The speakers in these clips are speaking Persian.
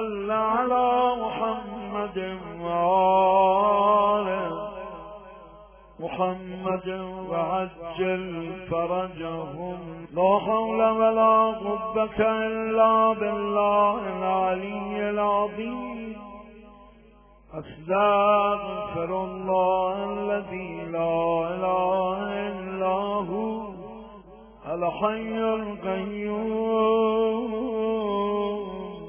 صل على محمد وآل محمد وعجل فرجهم. لا حول ولا قوة إلا بالله العلي العظيم. أستغفر الله الذي لا إله إلا هو الحي القيوم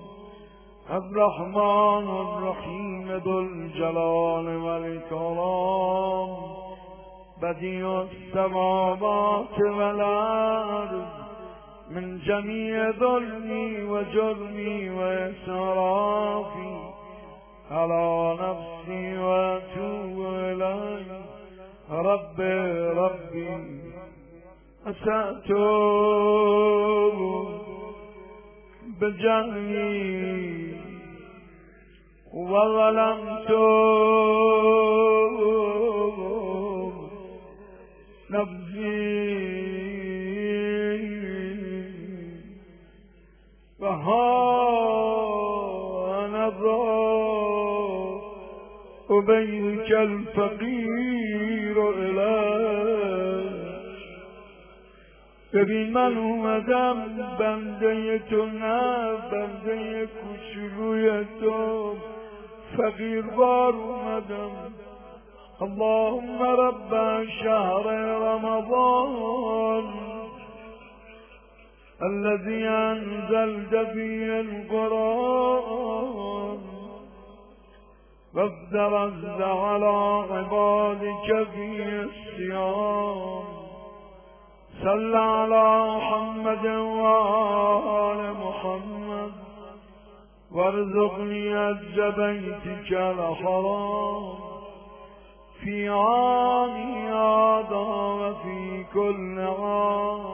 الرحمن الرحيم ذو الجلال والإكرام بديع السماوات والأرض من جميع ظلمي وجرمي وإسرافي على نفسي وأتوب إليك. ربي أسأت بجهلي وظلمت نفسي وها نظر أبيك الفقير إليك. ببین من اومدم بنده تو، نه بنده کوچولوی تو، فقیر بار اومدم. اللهم رب شهر رمضان الذي أنزلت فيه القرآن وافترضت على عبادك فيه الصيام. صل على محمد وآل محمد وارزقني حج بيتك الحرام في عام هذا وفي كل عام،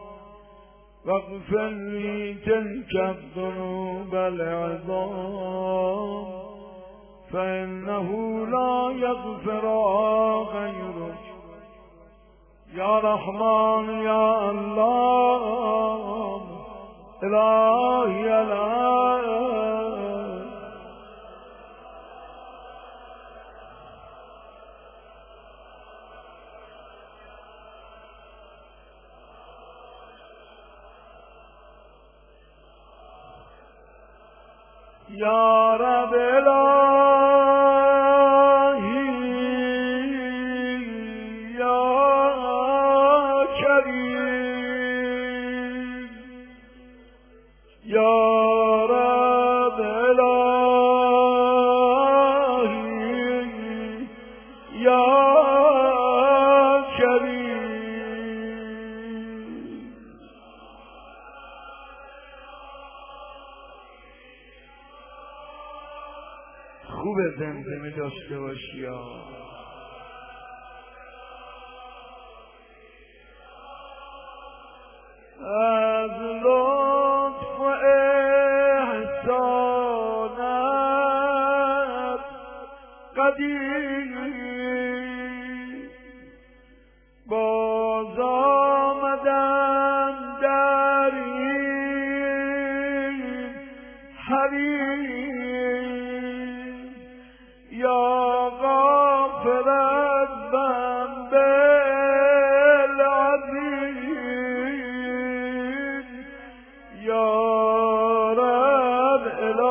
واغفر لي تلك الذنوب العظام فإنه لا يغفرها غيرك يا رحمن يا الله إلهي يا رب إلهي يا كريم يا رب إلهي يا كريم. خوبه زمزمه داشته باشی ها. از لطف و احسانت قدیر باز آمدم در این حریم یا غافر از ذنب العظیم یا رب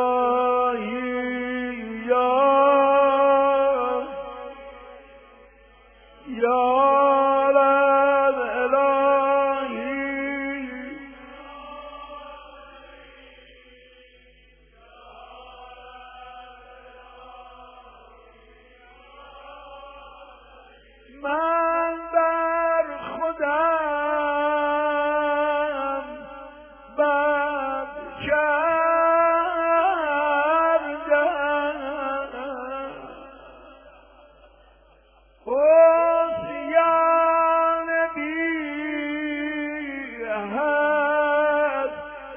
الهی یا رب الهی من بر خودم بد کردم، عصیان بی حد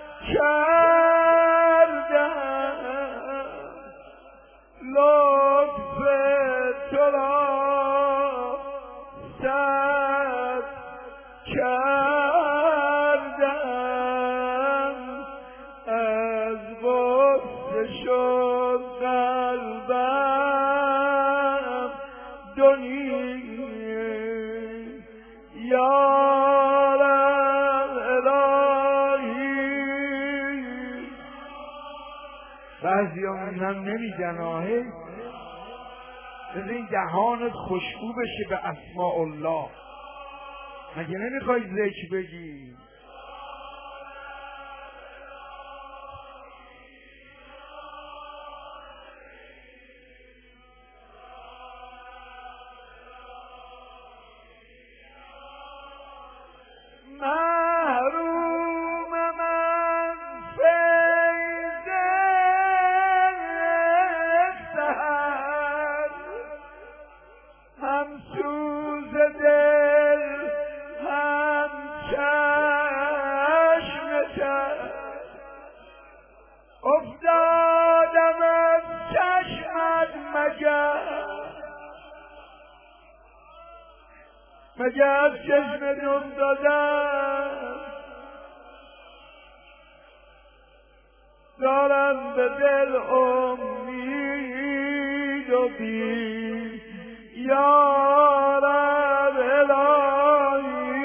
کردم، لطف تو را صد کردم، از غصه بعضی ها میگن نمیگن آهه بذار این دهانت خوشبو بشه به اسماء الله. مگه نمیخوای ذکر بگی؟ مگه از چشم نم دادم دارم به دل امید و بی یارم الهی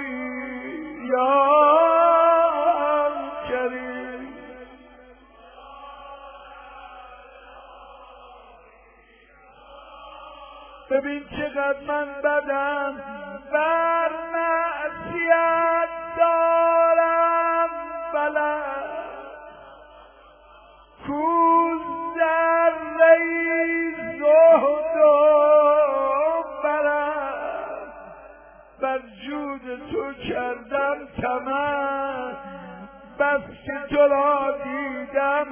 یارم کریم. ببین چقدر من بدم بر معصیت دارم بلد کو ذره‌ای زهد و برم بر جود تو کردم طمع بس که تو را دیدم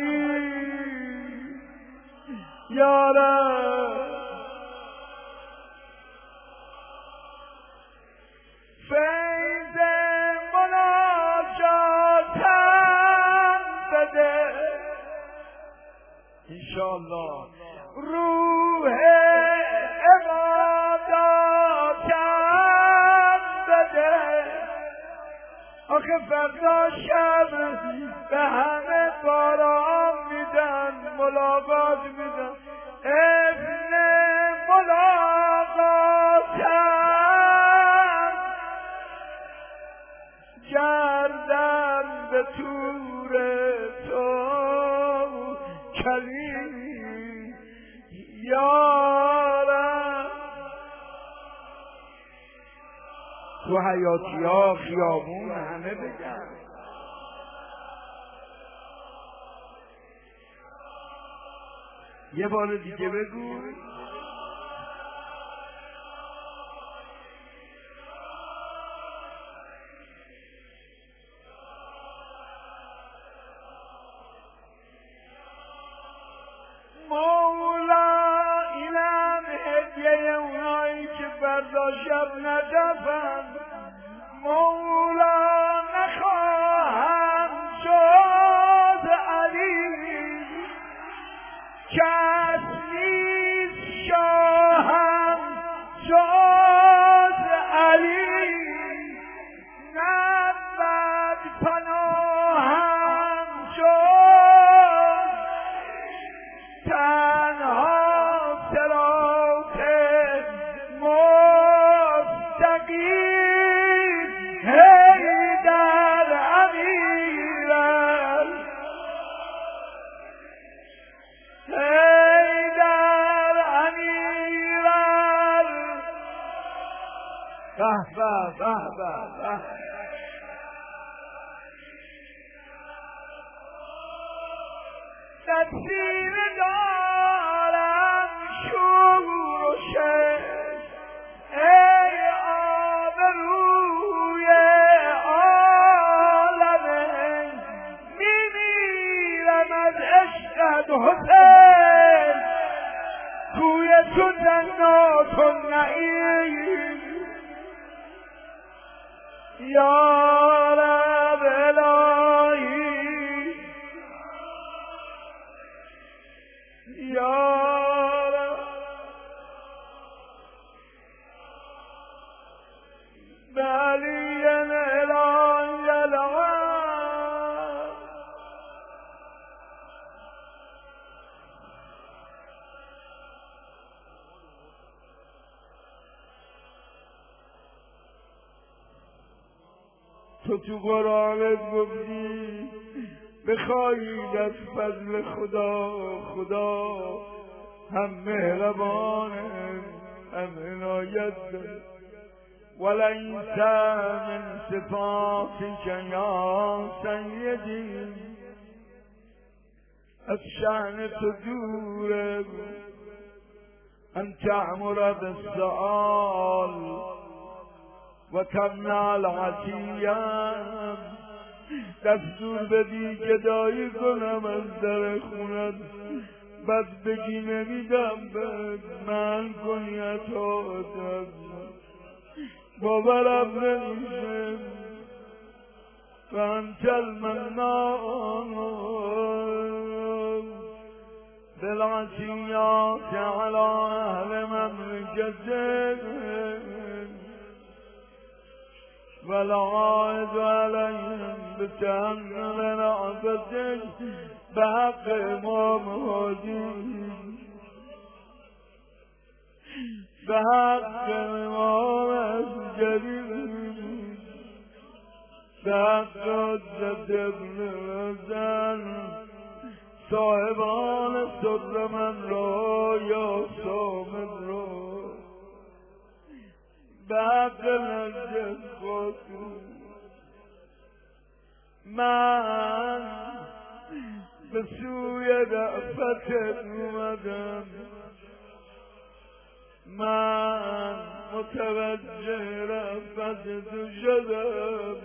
حلیم یارم. فیض مناجاتم بده انشاءالله، روح عباداتم بده. آخه فردا شب به همه باران میدن ملاقات میدن ابن ملاقاتم گردم به تور تو کلیم یارم. تو حیاتی ها خیابون همه بگن یه بار دیگه بگو مولا. اینم هدیه اونایی که فردا شب ندفن. مولا نخواهم شد علی کس نیست شاهم شد علی نبود پناهم شد تنها صراط مستقیم حیدر امیرم حیدر امیرم. به به به به تصویر دارم شور و شش ای آبروی عالمه میمیرم از عشقت حسین کوی تو جنات النعیم یارب الهی یارب بلی الان یلوان. تو قرآنت گفتی بخواهید از فضل خدا، خدا هم مهربانه هم عنایت داره. ولیس من صفاتک یا سیدی، از شأن تو دوره ان تعمر بالسؤال و تمنع العطیه، دستور بدی گدایی کنم از در خونت، بعد بگی نمیدم بد من کنی عطاعتم، باورم نمیشه. و انت المنان بالعطیات علی اهل مملکتک والعائد علیهم بتحمل رأفتک بحق امام هادی، بحق امام اسجری، بحق حجت ابن حسن، صاحبان سر من را یا صامد را، بحق نجد خاطر. من به سوی رأفتت اومدم، من متوجه رأفتت شدم،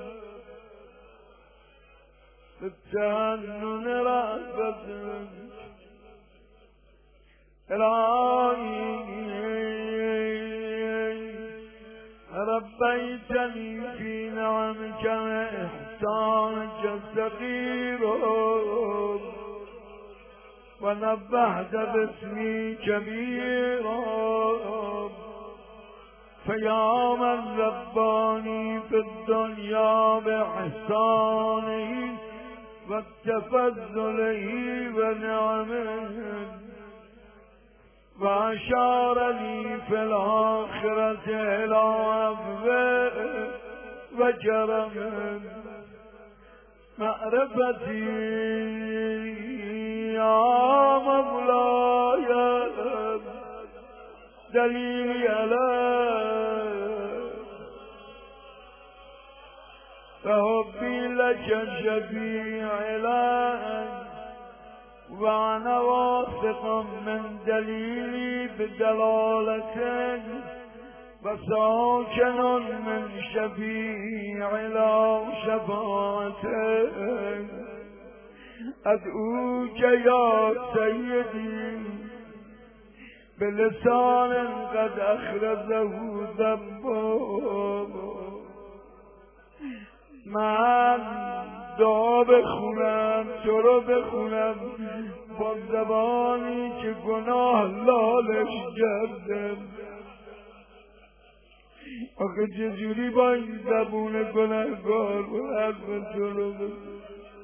به تحنن رأفتت. الهی ربيتني في نعمك وإحسانك الصغير، ونبهت باسمي كبيرا، فيا من رباني في الدنيا بإحسانه وتفضله ونعمه، وأشار لي في الآخرة إلى عفوه وكرمه. معرفتي يا مولاي دليلي عليك، فحبي لك شفيع لك، وأنا واثق من دليلي بدلالتك، وساكن من شفيع إلى شفاعتك. أدعوك يا سيدي بلسان قد أخرجه ذنبه، من دعا بخونم تو رو بخونم با زبانی که گناه لالش کردم. آخه چجوری با این زبون گناهگار حرف تو رو بخونم؟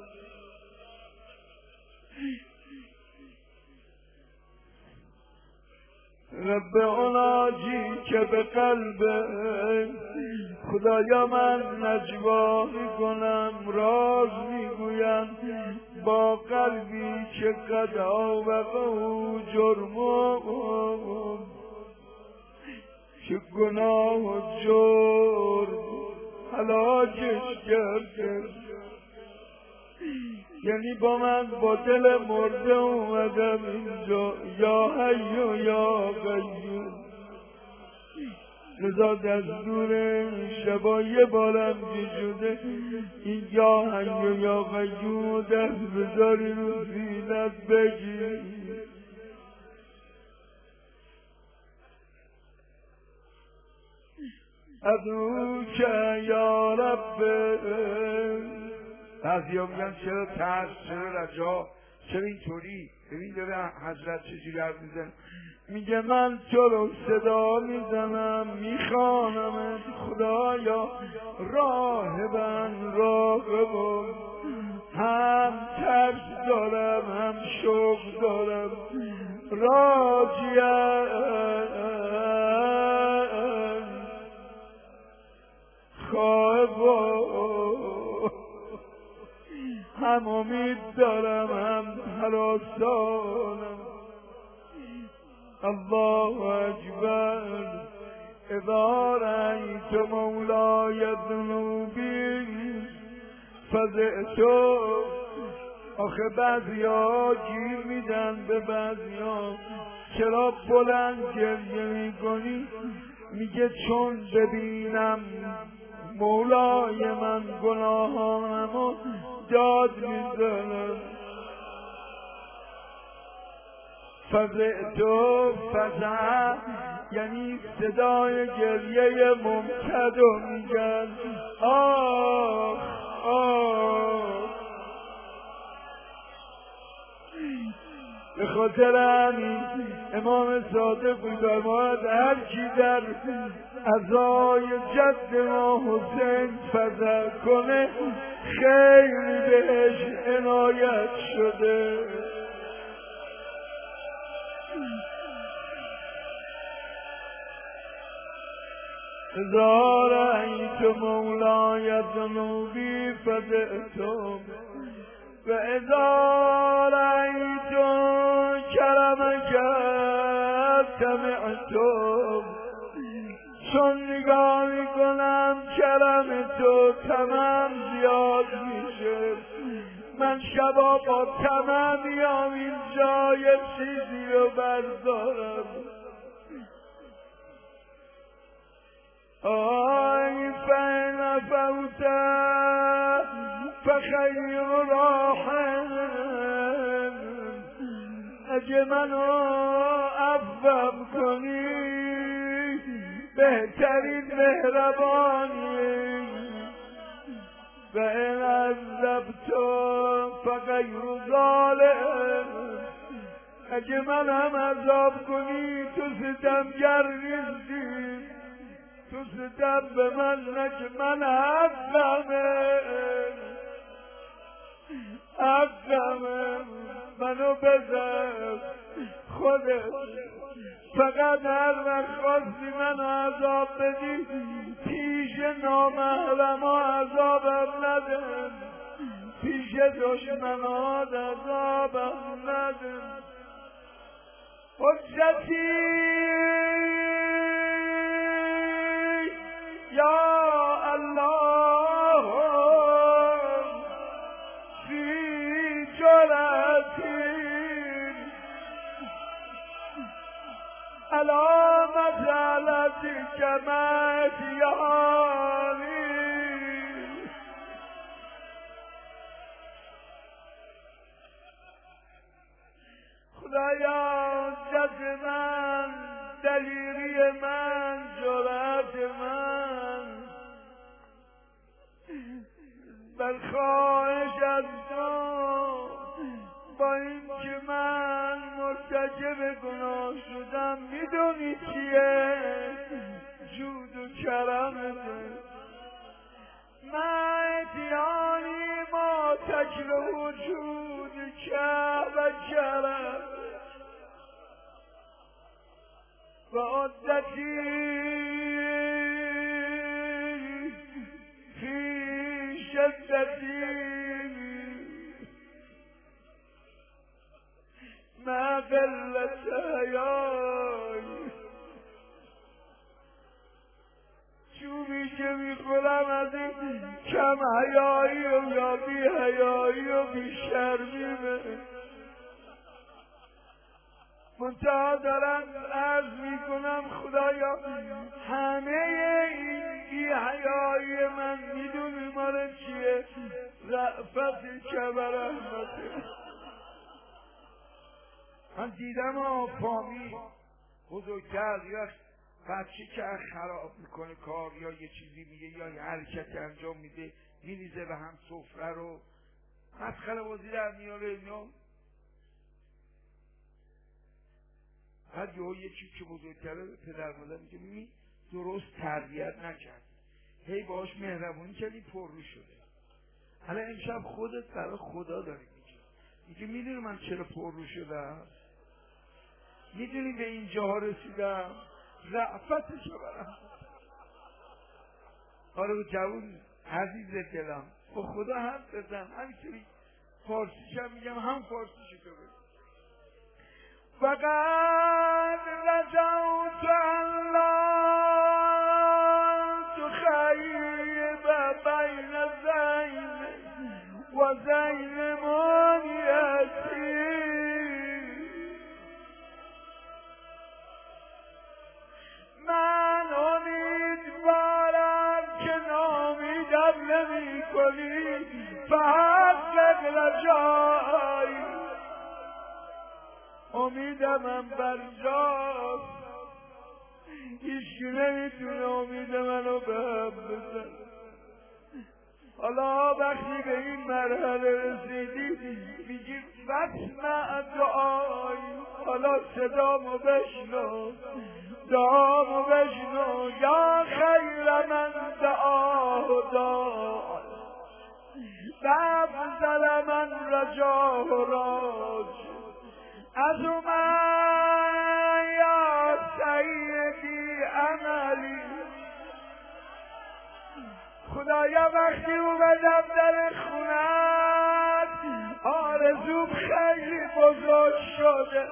رب عناجی که به قلبه، خدایا من نجوا میکنم راز میگویم با قلبی که قد آوقه جرم، که گناه و جرم هلاکش کرده. یعنی با من با دل مرده اومدم اینجا، یا حی و یا قیوم. لذا دستور شبای بارم جوده این یا حی و یا قیوم دست بذاری رو زینت بگی. ادعوک یا رب. بعضی ها میگن چرا ترس، چرا رجا، چرا اینطوری؟ ببین داره حضرت چجوری حرف میزنه. میگه من تو رو صدا میزنم میخوانم خدایا راهبن راغبم، هم ترس دارم هم شوق دارم، راجیم خواهبم، هم امید دارم هم هراسانم. الله اکبر. اذا رأیت مولای ذنوبی فزعت. آخه بعضیا گیر میدن به بعضیا، چرا بلند گریه میکنی؟ میگه چون ببینم مولای من گناهانمو داد میزنم. فزعت فزع یعنی صدای گریه ممتد و میگن آخ آخ. به خاطر همین امام صادق می‌فرماید هر کی در عزای جد ما حسین فزع کنه خیلی بهش عنایت شده. اذا رأیت مولای ذنوبی فزعتم و اذا رأیت کرمک طمعتم. چون نگاه میکنم کرم تو طمعم زیاد میشه. من شبا با طمع میام اینجا یه چیزی رو بردارم. آی فین فوت فخیر راحم. اگه منو عفو کنی بهترین مهربانی. و این عذبت فغیر ظالم. اگه من هم عذاب کنی تو ستمگر نیستی، تو ستم به من نکه. من حقمه منو بزن خودت. فقط هر وقت خواستی منو عذاب بدی پیش نامحرما عذابم نده، پیش دشمنات عذابم نده. حجتی یا الله فی جرأتی علامت علتی کمت یاری. خدایا جد من، دلیری من، جرأت من، بل خواهش از تو با این که من مرتکب گناه شدم میدونی چیه؟ جود و کرمته. من اتیانی ما تکره جود که و کرم و عدتی فی شدتی ما قلت حیای. چوبی که میخورم از این کم حیایی و یا بی حیایی و بی شرمیمه. منتها دارم عرض میکنم خدایا همه این بی حیایی من میدونی مال چیه؟ رأفت که و رحمته. من دیدم فامیل بزرگتر یا بچه که خراب میکنه کار یا یه چیزی میگه یا یه حرکتی انجام میده میریزه به هم سفره رو مسخره بازی در میاره اینا. بعد یکی که بزرگتره به پدر مادر میگه میمی درست تربیت نکرد، هی باهاش مهربونی کردی پررو شده. حالا امشب خودت برای خدا داری میگه میدونی من چرا پررو شدم؟ میدونی به این جاها رسیدم؟ رأفتش رو برم. آره جوون عزیز دلم با خدا حرف بزن، همینطوری فارسی هم میگم، هم فارسی تو بگم. فقط رجوت الله تخیب بین زین و زین مانیتی. من امیدوارم که نامیدم نمی کنی، فحقق رجایی. امیدم بر جاست، هیچکی نمیتونه امید منو به هم بزن. حالا وقتی به این مرحله رسیدی میگی واسمع دعایی، حالا صدامو بشنو، دعامو بشنو. یا خیر من دعاه دعا افضل من رجاه راج. از من یا سیدی عملی. خدایا وقتی اومدم در خونت آرزوم خیلی بزرگ شده،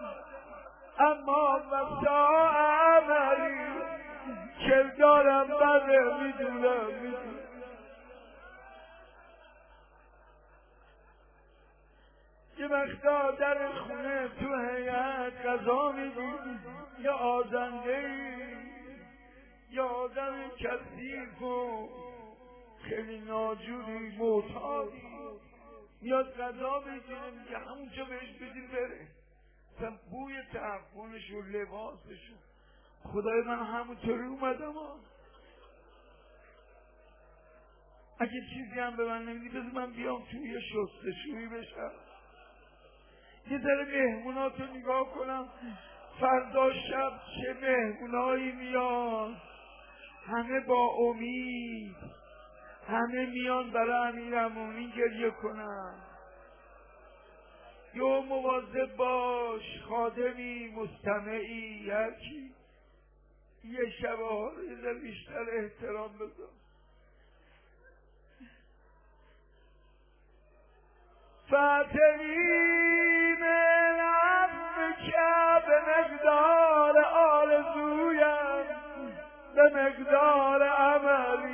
اما وسا عملی کردارم بده، میدونم. یه وقتا در خونه تو هیئت غذا میدی، یا آزنده‌ای یا آدم کثیف و خیلی ناجوری معتادی میاد غذا بگیره، میگه همونجا بهش بدین بره. مثلا بوی تعفنش و لباسش. خدای من همونطوری اومدم اگه چیزی هم به من نمیدی بذار من بیام توی شستشویی بشم، یه ذره مهموناتو نگاه کنم. فردا شب چه مهمونایی میان، همه با امید، همه میان برای امیرالمومنین گریه کنن. یا مواظب باش، خادمی، مستمعی، هرچی یه شبه ها رو یه ذره بیشتر احترام بذار. فاتنی من عفوک به مقدار آرزویم، به مقدار عملی،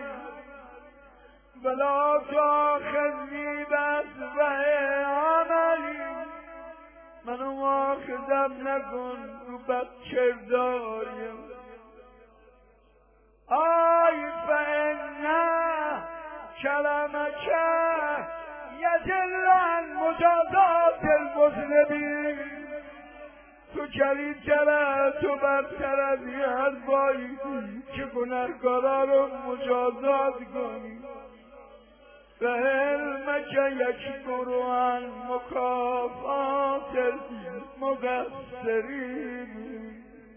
ولا تآخذنی بأسوأ عملی. منو مؤاخذم نکن رو بد کرداریم. آی فإن کلمک یدل عن مجازات المذنبین. تو کلیدتره، تو برتر از این حرفایی که گناهکارا رو مجازات کنی. و علمک یکبر عن مکافات المقصرین.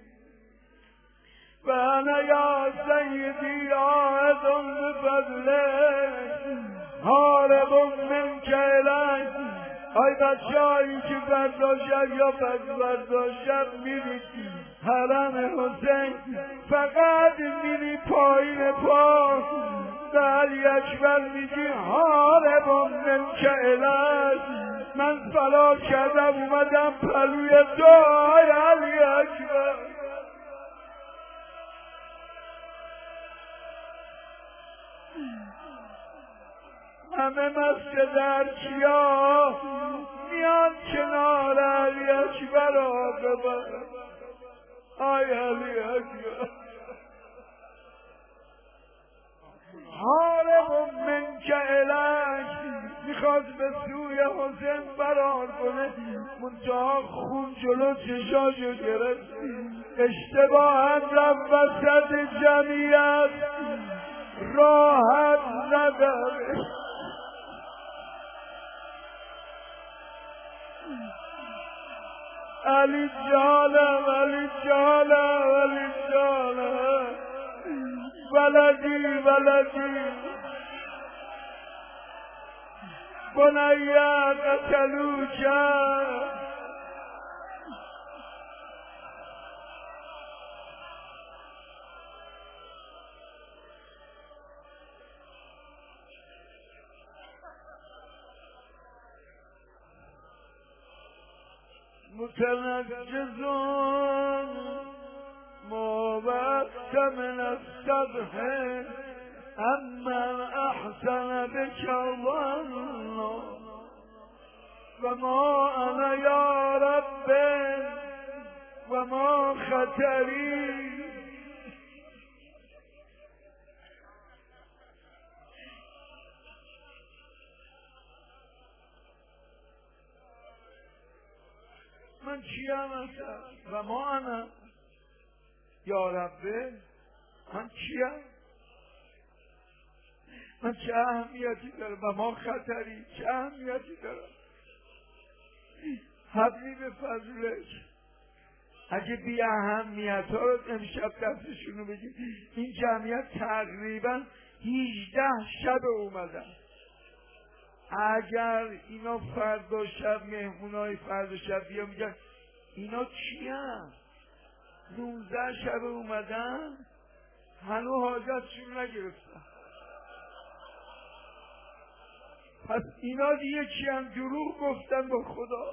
و انا یا سیدی عاهد بفضلک هارب منک الیک. ای بچه‌هایی که فردا شب یا فردا شب میرید حرم حسین، فقط میری پایین پا به علی اکبر میگی هارب منک الیک. من فلا کردم اومدم پلوی دعای علی اکبر. همه مسجد ارکیا میان کنار علی اکبر آقا. آی علی اکبر حارب منک الیک، میخواد به سوی حسین فرار کنه، منتها خون جلو چشاشو گرفت، اشتباها رفت وسط جمعیت، راحت نداره. علی جانم، علی جانم، علی جانم، ولدی ولدی بنی قتلوک. متنجزون ما بقت من السبح اما احسن بك ظن و ما انا یا رب و ما خطری. من چیم اصلا و ما انا یا ربه، من چیم؟ من چه اهمیتی دارم و ما خطری چه اهمیتی دارم؟ حبلی به فضلش اگه بی اهمیت ها رو امشب دستشونو بگیم. این جمعیت تقریبا 18 شب اومدن. اگر اینا فردا شب مهمونای فردا شب بیا میگن اینا چی هم 19 شب اومدن هنو حاجتشون نگرفتن، پس اینا دیگه چی هم دروغ گفتن با خدا.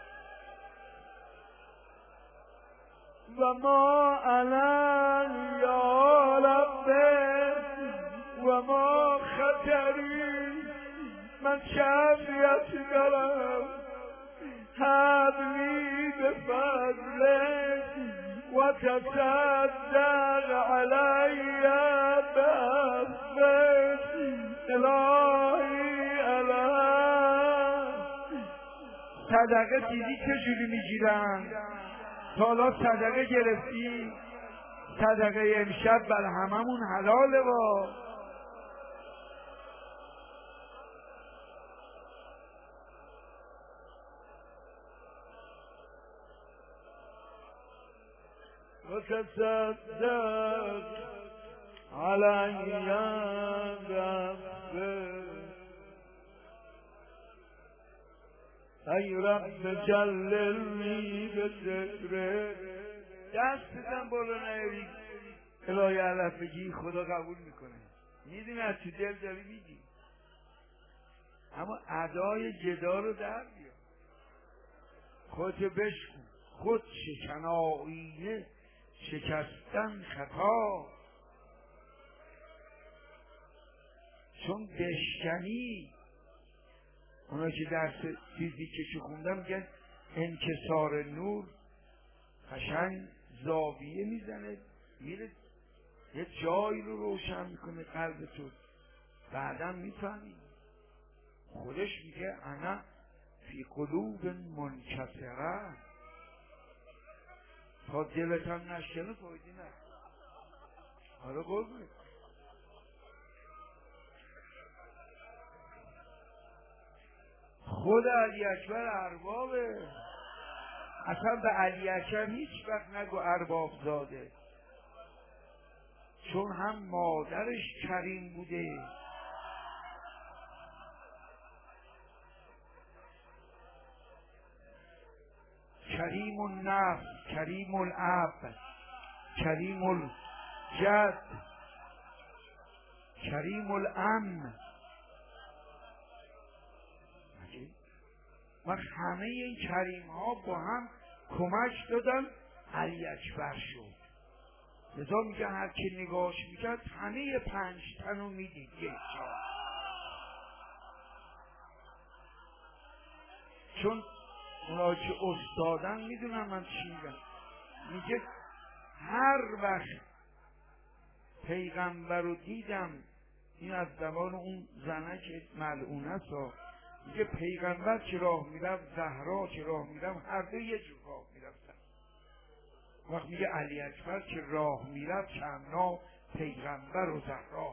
و ما انا یا رب و ما خطری، من چه امنیتی دارم؟ حبلی به فضلک و تصدق علی بعفوک الهی الهی. صدقه دیدی چجوری میگیرن؟ تا حالا صدقه گرفتی؟ صدقه امشب بر هممون حلاله. با و تصدق علی بعفوک ای رب جللنی به ذکرک. دست بزن بالا نیاری الهی علف بگی خدا قبول میکنه. میدونی از تو دل داری میگی، اما ادای جدا رو در بیار. خودتو بشکن. خود شکن آیینه شکستن خطا، چون بشکنی. اونا که درس فیزیکشو خوندن میگن انکسار نور قشنگ زاویه میزنه میره یه جایی رو روشن میکنه قلب تو، بعدم میفهمی. خودش میگه انا فی قلوب منکسره. تا دلتان نشکنه فایدی نه. حالا قربونه خود علی اکبر اربابه. اصلا به علی اکبر هیچ وقت نگو ارباب زاده، چون هم مادرش کریم بوده، کریم النفس، کریم الاب، کریم الجد، کریم الامن. و همه این کریم ها با هم کمک دادن علی اکبر شد. لذا میگه هر که نگاهش میکرد همه 5 تن رو میدید یک جا. چون اونا که استادن میدونن من چی میگم. میگه هر وقت پیغمبر رو دیدم، این از زبان اون زنه که ملعونه است، میگه پیغمبر که راه میرفت، زهرا که راه میرفت، هر دو یه جور راه میرفتن. وقت میگه علی اکبر که راه میرفت چندنا پیغمبر و زهرا.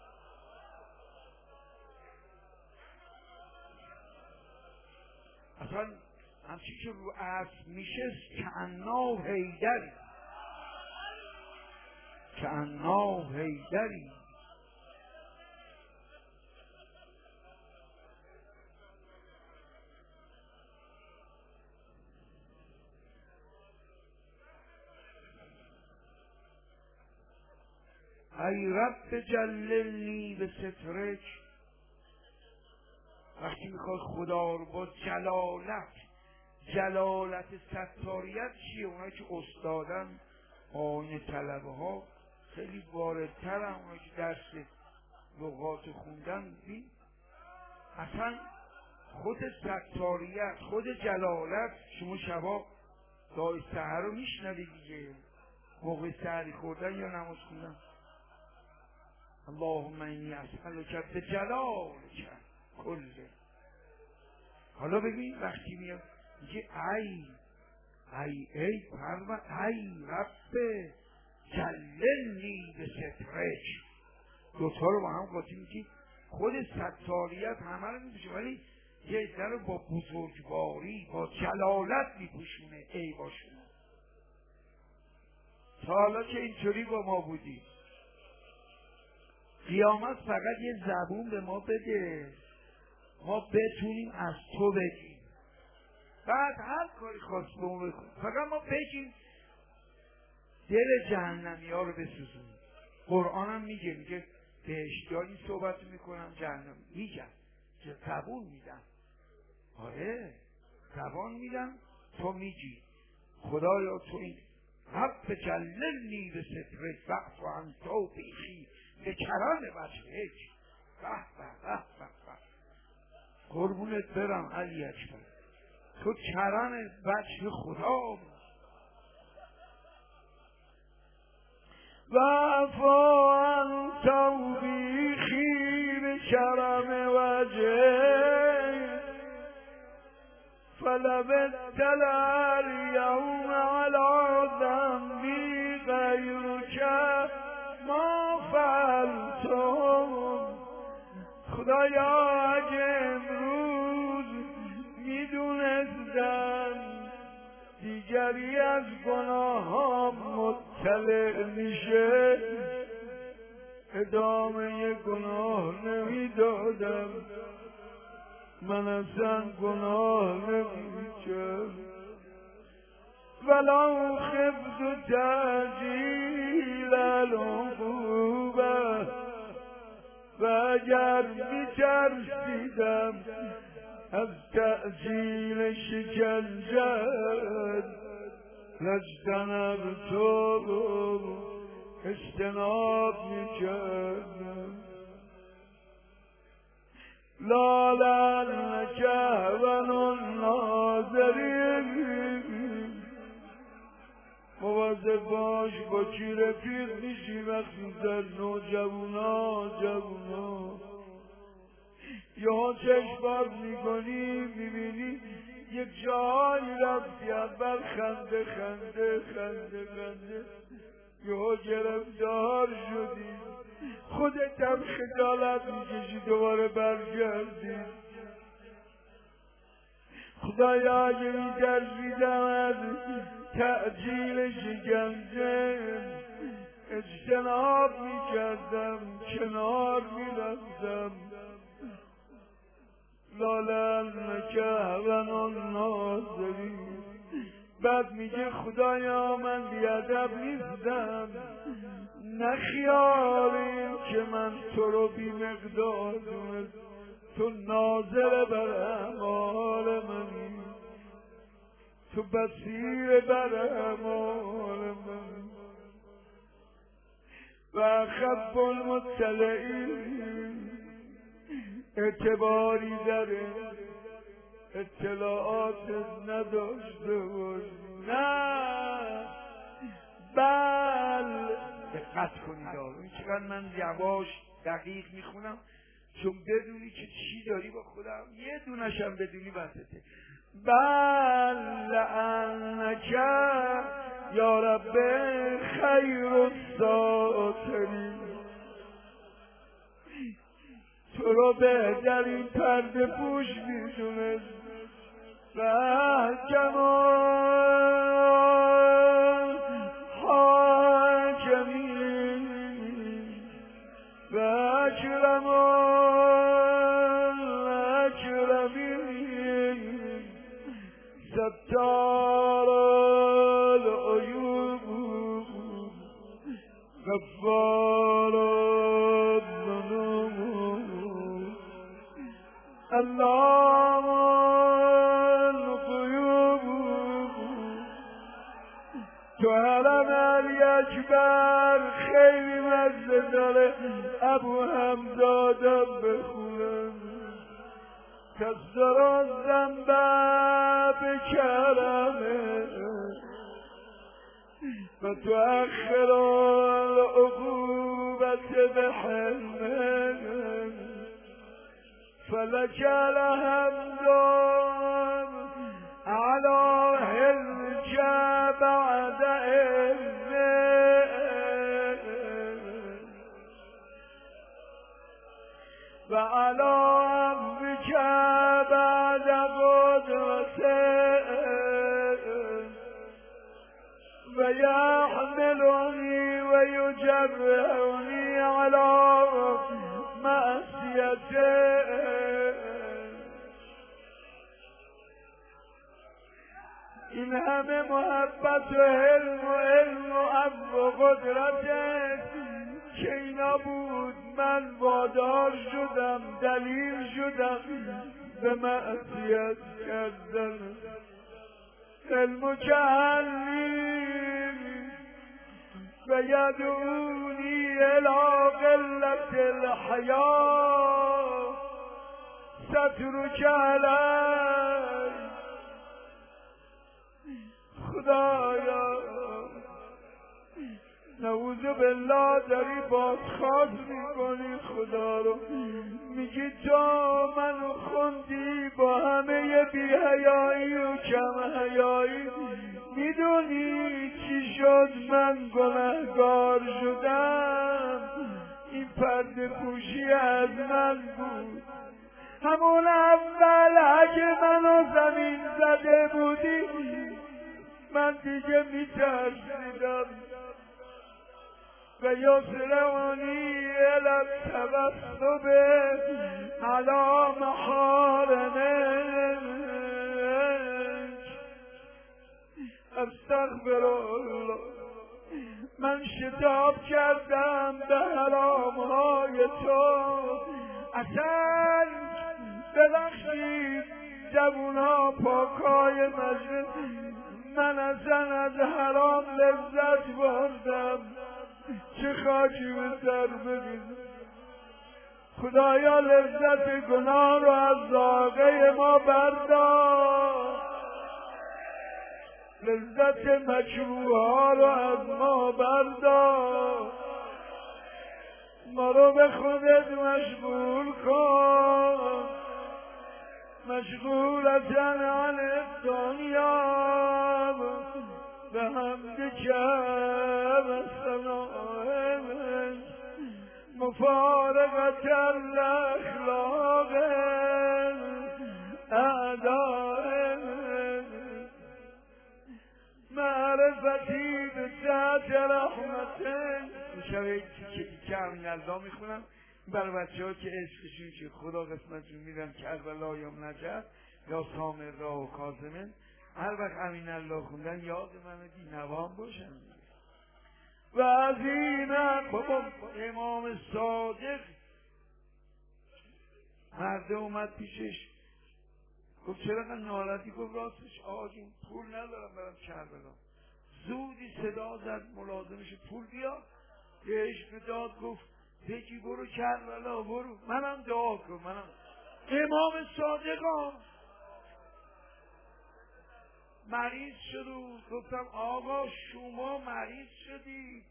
اصلا همچی که رو اسب میشه کعنا حیدری، کعنا حیدری. ای رب جللنی به سترک. وقتی میخواد خدا رو با جلالت جلالت ستاریت چیه؟ اونایی که استادن، آیین طلبه ها خیلی واردتر هم، اونایی که درس لغات خوندن. اصلا خود ستاریت، خود جلالت، شما شبا دعای سحر رو میشنوی دیگه، موقع سحری خوردن یا نماز خوندن، اللهم انی اسألک بجلالک کله. حالا ببین وقتی میاد میگه ای پرون، ای رب جللنی به سترک، دوتا رو با هم قاطی میگی. خود ستاریت همه رو میپوشه، ولی یه عده رو با بزرگواری، با جلالت میپوشونه ای باشونه. تا حالا که اینطوری با ما بودی، قیامت فقط یه زبون به ما بده، ما بتونیم از تو بگیم، بعد هر کاری خواست به ما بکن، فقط ما بگیم دل جهنمی ها رو بسوزونیم. قرآن هم میگه بهشتیانی صحبت میکنم، جهنم میگم که زبون میدم. آره زبان میدم، تو میگی خدایا تو این رب جللنی به سترک وقت و انتو بیخی به کران وجهک قربونت برم علی اکبر، تو کران وجه خدا وعفو عن توبیخی به کرم وجهک فلبدل الیوم علی ذنبی غیرک ما فعلتم. خدایا اگه امروز میدونستم دیگری از گناهام مطلع میشه، ادامه گناه نمیدادم، من اصلا گناه نمیکنم. ولو خفت تعجیل العقوبه، و اگر میترسیدم از تعجیل شکنجه لاجتنبته، اجتناب میکردم. لا لعنک اهون الناظرین، مواظب باش با کی رفیق میشی وقتی در نوجوانا یا چشم باز میکنی میبینی یک جایی رفتی اول خنده یا گرفتار شدی، خودت هم خجالت میکشی دوباره برگردی. خدایا اگه میترسیدم از تعجیل شکنجه اجتناب میکردم، کنار میرفتم. لالنک اهون الناظرین. بعد میگه خدایا من بیادب نیستم، نخیالیم که من تو رو بی مقدار دونست، تو ناظر بر اعمال منی، تو بصیر بر اعمال من. و خب المطلعین، اعتباری در اطلاعات نداشته باش. نه بل دقت کنید این چقدر من یواش دقیق میخونم، چون بدونی که چی داری با خودم، یه دونشم بدونی بسته. بل لعنک یا رب خیر الساترین، تو رو بهترین پرده پوش میدونست و کمال حاکمین و اکرم الاکرمین ستار العیوب غفار اللهم الغیوب تو حرم علی اکبر خیلی مزه داره ابو همدادم بخونم کسر الذنب بکرمه و تؤخر العقوبة بحلمه فلك الحمد على هلك بعد إذنه وعلى عفوك بعد قدرته ويحملني ويجرعني على معصيته این همه محبت و علم و عفو و قدرته که اینا بود من وادار شدم دلیل شدم به معصیت کردن علم جهلی و یدعونی الی قلت الحیا سترک علی خدایا نعوذ بالله داری بازخواست میکنی خدا رو میگی تا منو خوندی با همه بی حیایی و کم حیایی میدونی چی شد من گناهگار شدم این پرده پوشی از من بود همون اول اگه منو زمین زده بودی من دیگه میترسیدم و یسرعنی الی التوسب علی محارمک استغفر الله من شتاب کردم به حرامهای تو اصلا ببخشید جوونا پاکای مجلس من اصلا از حرام لذت بردم چه خاکی به سر ببین خدایا لذت گناه رو از ذائقه ما بردار لذت مکروه ها رو از ما بردار ما رو به خودت مشغول کن مشغولتن عن الدنیا به حمدک و ثنائک مفارقت الاخلاق اعدائک معرفتی به سعت رحمتک شبه که همین الله میخونم برای بچه ها که عشقشون که خدا قسمتشون میدن کربلا یا نجف یا سامرا و کاظمن هر وقت امین الله خوندن یاد من بینوام باشن و از اینم بابا امام صادق مرده اومد پیشش گفت چرا قد ناراحتی؟ گفت راستش آقا جون پول ندارم برم کربلا. زودی صدا زد ملازمش پول بیا بهش داد گفت بگی برو کربلا برو منم دعا کن منم امام صادقم مریض شد و گفتم آقا شما مریض شدی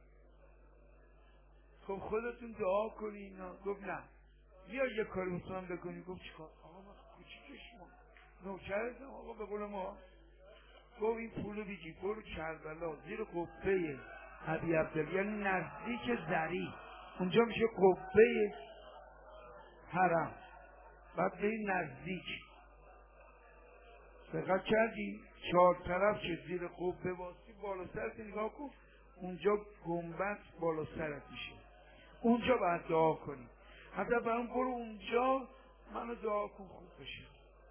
خب خودتون دعا کنین گفت نه بیا یه کاری بسیم بکنی. گفت چیکار؟ آقا من کوچیک شما نوکرتم آقا به قول ما. گفت این پولو بگی برو کربلا زیر قبه ابی عبدالله یعنی نزدیک زری اونجا میشه قبه حرم بعد به نزدیک دقت کردی 4 طرف که زیر قبه واسی بالا سرت نگاه کن اونجا گنبد بالا سرت میشه اونجا باید دعا کنی حتی برام برو اونجا منو دعا کن خوب بشه.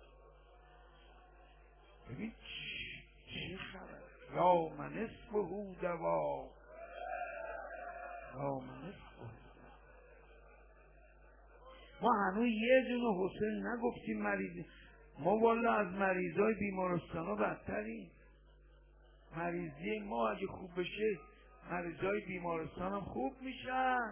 ببین چه خبر یا من اسمه دوا یا من اسمه. ما هنوز یه دونه حسین نگفتیم مریضی ما والا از مریضای بیمارستان ها بدتریم مریضی ما اگه خوب بشه مریضای بیمارستان هم خوب میشن.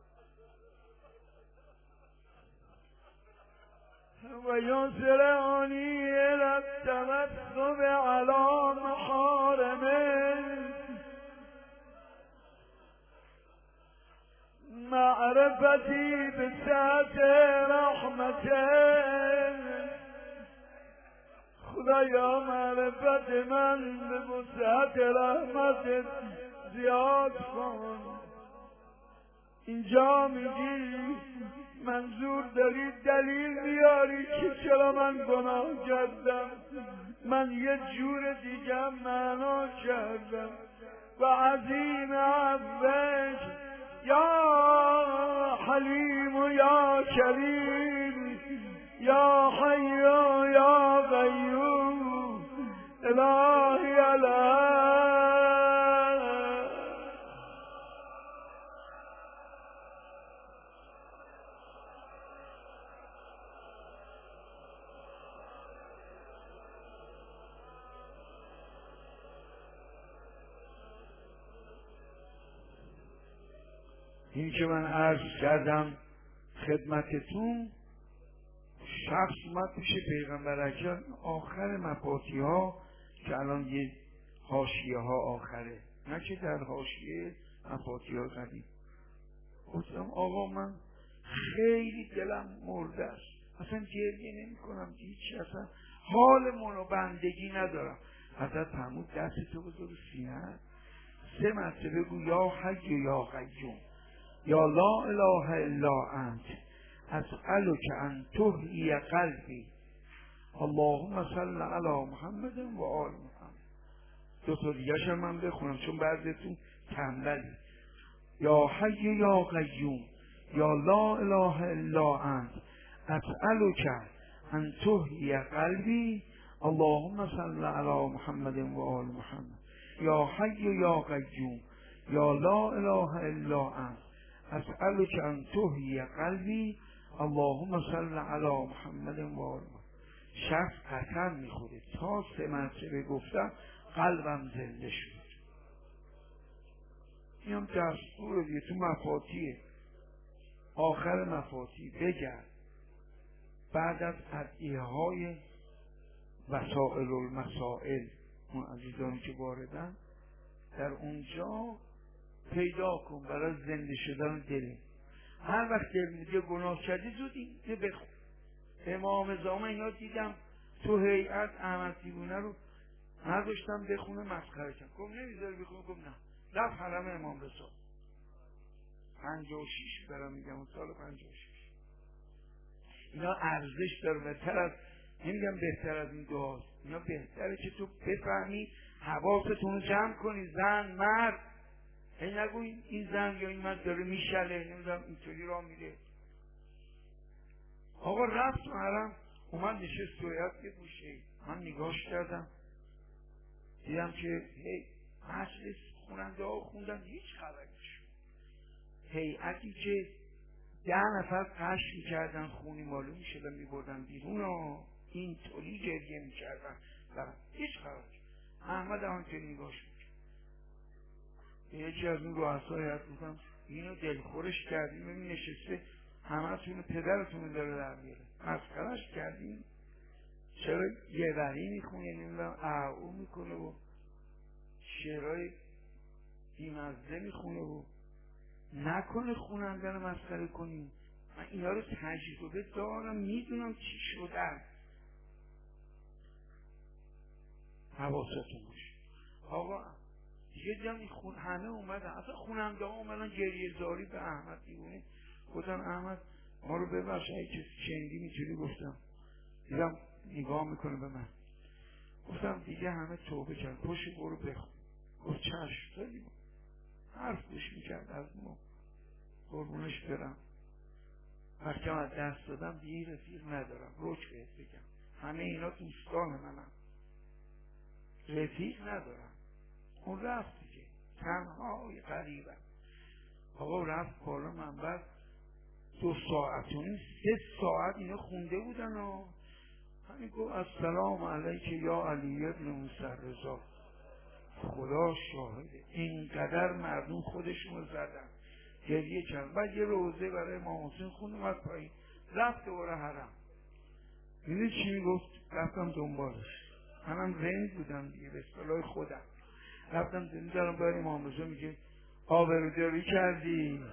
و یسرانی التمسم علی محارم معرفتی بسعت رحمته. خدایا معرفت من به وسعت رحمت زیاد کن. اینجا میگی منظور داری دلیل میاری که چرا من گناه کردم، من یه جور دیگه معنا کردم. و عظیم عفوک یا حلیم و یا کریم یا حی یا قیوم الهی الهی. این که من عرض کردم خدمتتون، شخص اومد پیش پیغمبر اکرم آخر مفاتی ها که الان یه حاشیه ها آخره، نه که در حاشیه مفاتی ها زدیم. گفتم آقا من خیلی دلم مرده است، اصلا گریه نمی کنم هیچی، اصلا حال منوبندگی ندارم. حضرت فرمود دستتو بذار رو سینه، 3 مرتبه بگو یا حی یا قیوم یا لا اله الا انت اسألک ان تحیی قلبی اللهم صل علی محمد و آل محمد. 2 تا دیگه‌ش هم من بخونم چون بعضیتون تنبلی. یا حی یا قیوم یا لا اله الا انت اسألک ان تحیی قلبی اللهم صل علی محمد و آل محمد. یا حی یا قیوم یا لا اله الا انت اسألک ان تحیی قلبی اللهم صل علی محمد و آل محمد. شخص قسم میخوره تا 3 مرتبه گفتم قلبم زنده شد. این هم دستور دیگه تو مفاتیه، آخر مفاتی بگرد بعد از ادعیه های وسائل المسائل اون عزیزانی که واردن در اونجا پیدا کن برای زنده شدن دل. هر وقت دل گناه کردی زودی بخون. امام زمان اینا دیدم تو هیئت احمد دیوونه رو نداشتم بخونه، مسخره کرد. گفت نمیذاری بخونه؟ گفت نه. رفت حرم امام رضا 56 برام میگم سال 56. اینا ارزش داره، بهتر از نمیگم بهتر از این دعاست، اینا بهتره که تو بفهمی حواستون رو جمع کنی. زن مرد، این نگو این زن یا این مرد داره میشله نمیدونم اینطوری راه میره. آقا رفت تو حرم اومد نشست تویت یه گوشه، من نگاش کردم دیدم که مجلس خوننده ها خوندن هیچ خبری نشد. هیئتی که 10 نفر قش میکردن خونی معلوم میشدن میبردن بیرون و اینطوری گریه میکردن و هیچ خبری. احمد همونطوری نگاش میکرد. یکی از اون رؤسای هیئت گفتم اینو دلخورش کردیم، ببین نشسته همه‌تون پدرتون داره در میاره، مسخره‌اش کردیم. چرا یه وری میخونه نمیدونم اعو میکنه و شعرهای بیمزه میخونه و نکنه خوننده رو مسخره کنیم. من اینا رو تجربه دارم، میدونم چی شدن. حواستون باشه. آقا دیگه دیدم این همه اومدن، اصلا خوننده ها اومدن گریه زاری به احمد دیوونه. گفتم احمد ما رو ببخش اگه کسی شنیدی میتونی. گفتم دیدم نگاه میکنه به من. گفتم دیگه همه توبه کرد، پشت برو بخون. گفت چشم. داریم حرف گوش میکرد از ما، قربونش برم. وقتی من دست دادم دیگه رفیق ندارم، روش بهت بگم همه اینا دوستان منم، رفیق ندارم. اون رفت دیگه تنهای غریبه. آقا رفت بالا منبر 2 ساعت و نیم 3 ساعت اینا خونده بودن و همین گفت السلام علیک یا علی ابن موسی رضا. خدا شاهده اینقدر مردم خودشون زدن گریه کردن. بعد یه روزه برای امام حسین خون اومد پایین، رفت دوباره حرم. میدونی چی میگفت؟ رفتم دنبالش، منم رند بودم دیگه به اصطلاح خودم، رفتم دارم برای امام رضا میگه آبروداری کردی.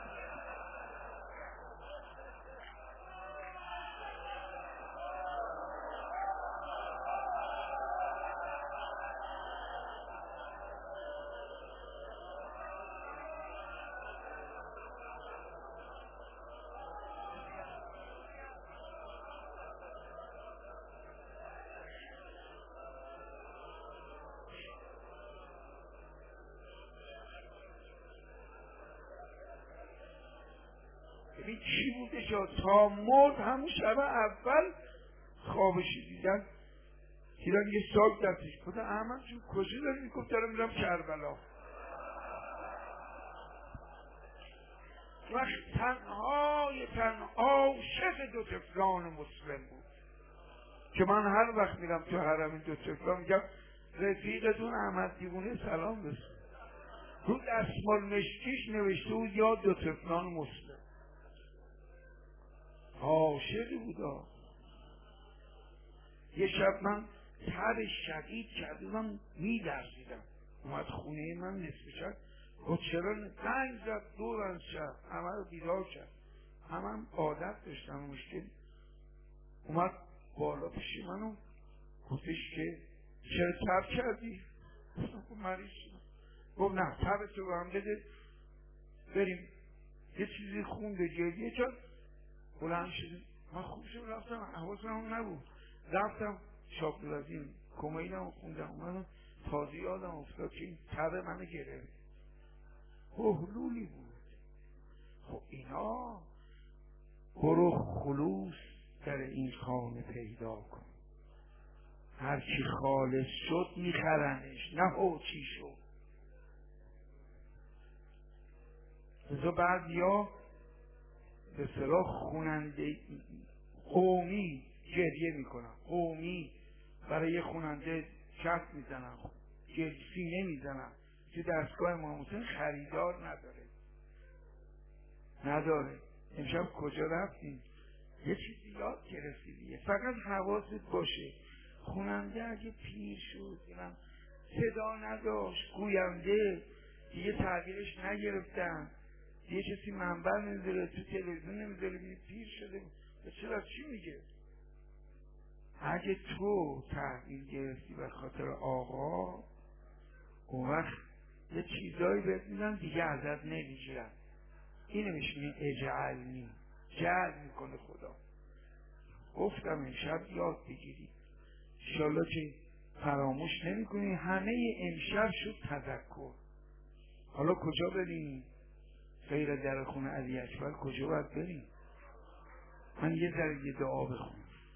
ببین چی بوده شد تا مرد همون شب اول خوابش دیدن، دیدن یه ساک دستش بوده. احمد چون کجا داری؟ میگفت دارم میرم کربلا. وقت تنها عاشق دو طفلان مسلم بود که من هر وقت میرم تو حرم این دو طفلان میگم رفیقتون احمد دیوونه سلام رسون. رو دستمال مشکیش نوشته بود یا دو طفلان مسلم. عاشقی بودا. یه شب من تب شدید کردم میدرزیدم، اومد خونه من نصف شب گفت چرا زنگ زد دور از شب همه رو بیدار کرد. همه عادت داشتم مشکل. اومد بالا پیش منو گفتش که چرا تب کردی؟ گفتم مریض شدم. گفت نه تب تو به هم بده بریم. یه چیزی خونده گریه کرد بلند شدیم. من خوب شد رفتم، حواسم نبود، رفتم شاپلازیم کمیدم و خوندم. اومدم تازه یادم افتاد که این تب منو گرفت. حلولی بود. خب اینا برو خلوص در این خانه پیدا کن، هرچی خالص شد میخرنش نه هوچی شد. ازا بعد یا به صلاح خوننده قومی گریه میکنن، قومی برای خوننده شک میزنن، سینه میزنن که دستگاه امام حسین خریدار نداره. امشب کجا رفتیم؟ یه چیزی یاد گرفتی دیگه، فقط حواست باشه خوننده اگه پیر شد صدا نداشت، گوینده دیگه تعبیرش نگرفتن، یه کسی منبر نمیذاره تو تلویزیون نمیذاره، پیر شده چرا چی میگه؟ اگه تو تحویل گرفتی به خاطر آقا، اون وقت یه چیزایی بهت میدن دیگه ازت نمیگیرن. اینو میشونی اجعلنی، جعل میکنه خدا. گفتم امشب یاد بگیری، انشالله که فراموش نمی کنی. همه امشب شد تذکر. حالا کجا بریم؟ غیر در خونه علی اکبر کجا باید بریم؟ من یه ذره یه دعا بخونم.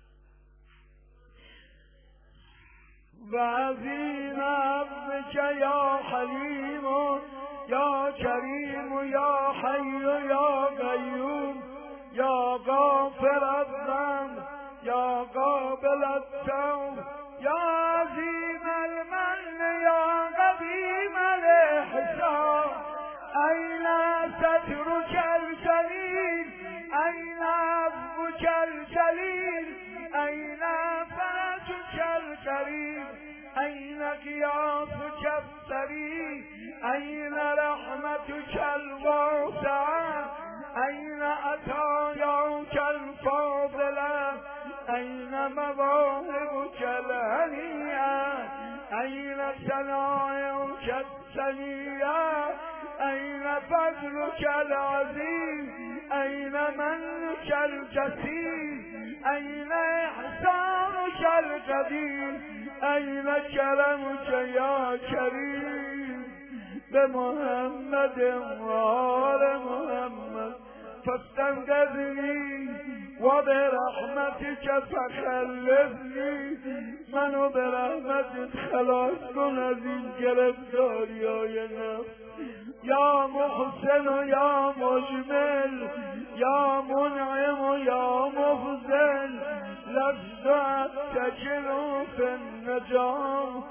وعظیم عبدك یا حلیم یا کریم یا حی یا قیوم یا غافر الذنب یا قابل التوب یا عظیم المن یا قدیم الاحسان این سترک الجلیل این عفوک الجلیل این فرجك الكريم این قیاسك السریع این رحمتك الواسعه این عطایاک الفاضله این مواهبك الهنیه این صنایعك السنیه این فضلك العظیم این منك الجسیم این احسانك القدیر این کرمك یا کریم به محمد و آل محمد فاستنقذنی و به رحمتك فخلصنی، منو به رحمتت خلاص کن از این گرفتاری های نفس. یا محسن و یا مجمل یا منعم و یا مفضل لست اتکل فی النجاة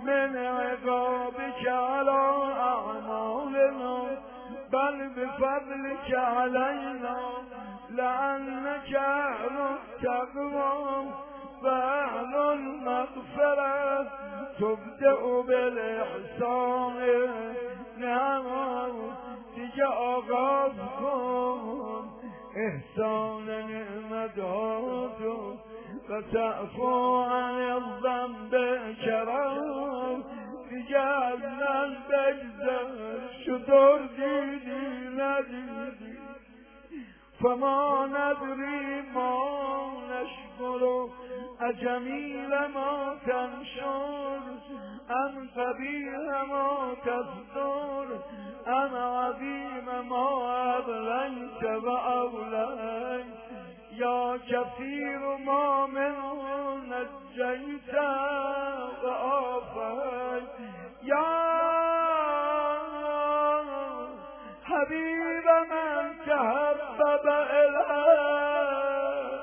من عقابك على أعمالنا بل بفضلك علينا لأنك أهل التقوى وأهل المغفرة تبدأ بالإحسان نعم دیگه آغاز کن احسان نعمتات و تعفو عن الذنب کرم دیگه از من بگذر شطور دیدی ندیدی فما ندری ما نشکر اجمیل ما تنشر ام قبیح ما تصدر ام عظیم ما ابلیت و اولیت یا کثیر ما من نجیت و آفیت یا حبیب من تحبب الیه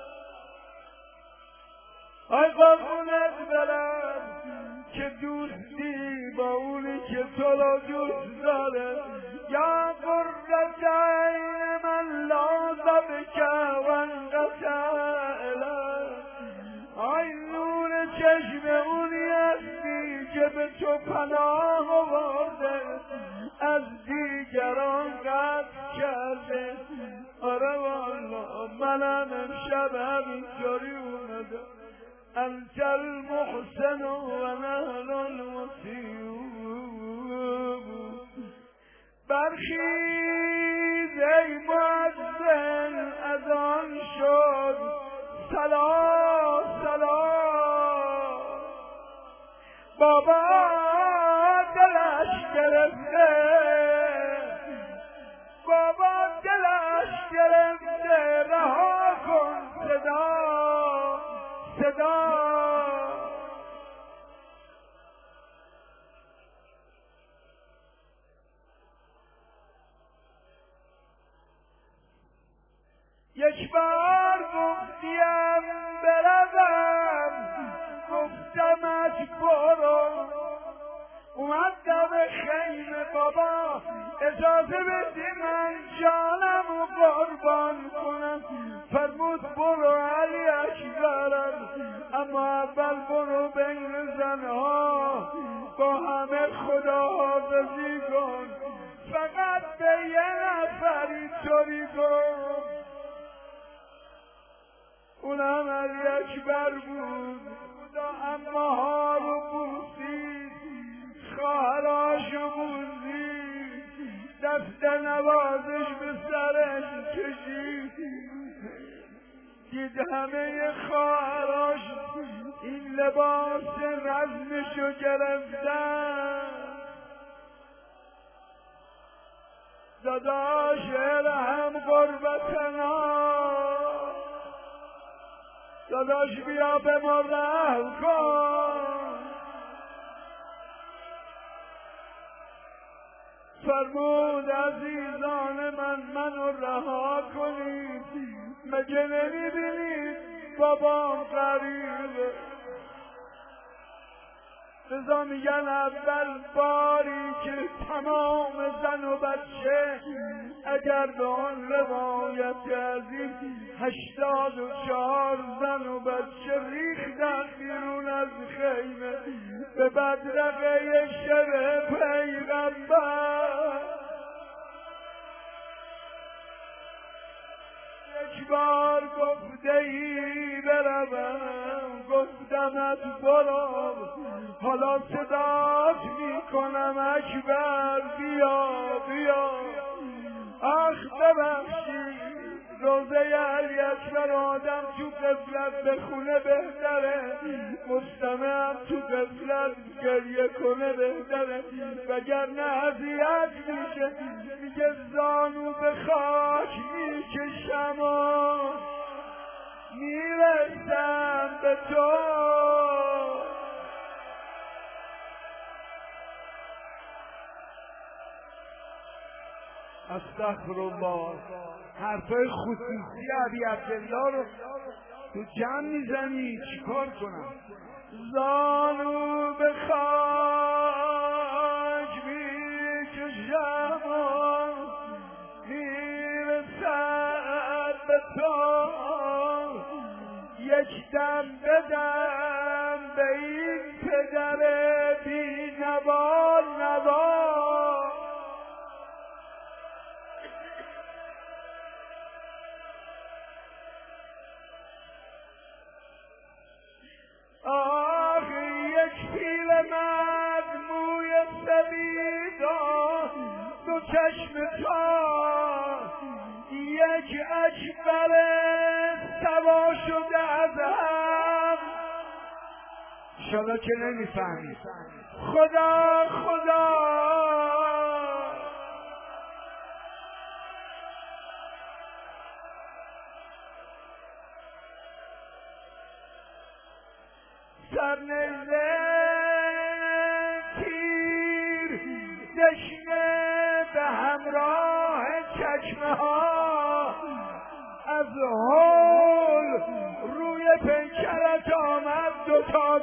ای قربونت برم که دوستی با اونی که تو را دوست داره یا قرة عین من لاذ بک و انقطع الیه ای نور چشم اونی هستی که به تو پناه آورده از دیگران قطع کرده آره والله منم امشب همینطوری اومده انت المحسن و نحن المسیء برخیز ای مؤذن اذان شد صلا صلا بابا دلش گرفته بابا دلش گرفته رها کن صدا صدا یک بار گفتیم بروم گفتمش برو اومدم خیمه بابا اجازه بدی من جانم و قربان کنم فرمود برو علی اکبرم اما اول برو بین زنها با همه خداحافظی کن فقط به یه نفری طوری کن اونم علی اکبر بود اما ها رو بوسید خواهراشو بوسید دست نوازش به سرش کشید دید همه خواهراش این لباس رزمشو گرفتن داداش الهم قربتنا داداش بیا به ما رحم کن فرمود عزیزان من منو رها کنید مگه نمیبینید بابام غریبه رضا میگن اول باری که تمام زن و بچه اگر به آن روایت عزیز 84 زن و بچه ریختن بیرون از خیمه به بدرقه شب پیغمبر یک بار گفته ای بروم گفتمت برو حالا صدات میکنم اکبر بیا بیا آخ ببخشید روزه علی اکبر آدم تو غفلت بخونه بهتره مستمع تو غفلت گریه کنه بهتره وگرنه اذیت میشه میگه زانو به خاک میکشم و میرسم به تو استغفرالله حرفای خصوصی ابی عبدالله رو تو جمع میزنی چیکار کنم زانو به خاک میکشم و میرسد به تو یک دم بدم به این پدر بی نوا نوا آخ یک پیل مدموی سبیدان دو چشم تا یک اکبر سوا شده از هم شما که نمیفهمید خدا خدا سرنزه تیر دشنه به همراه چشمه ها از هول روی پیکرت آمد دوتا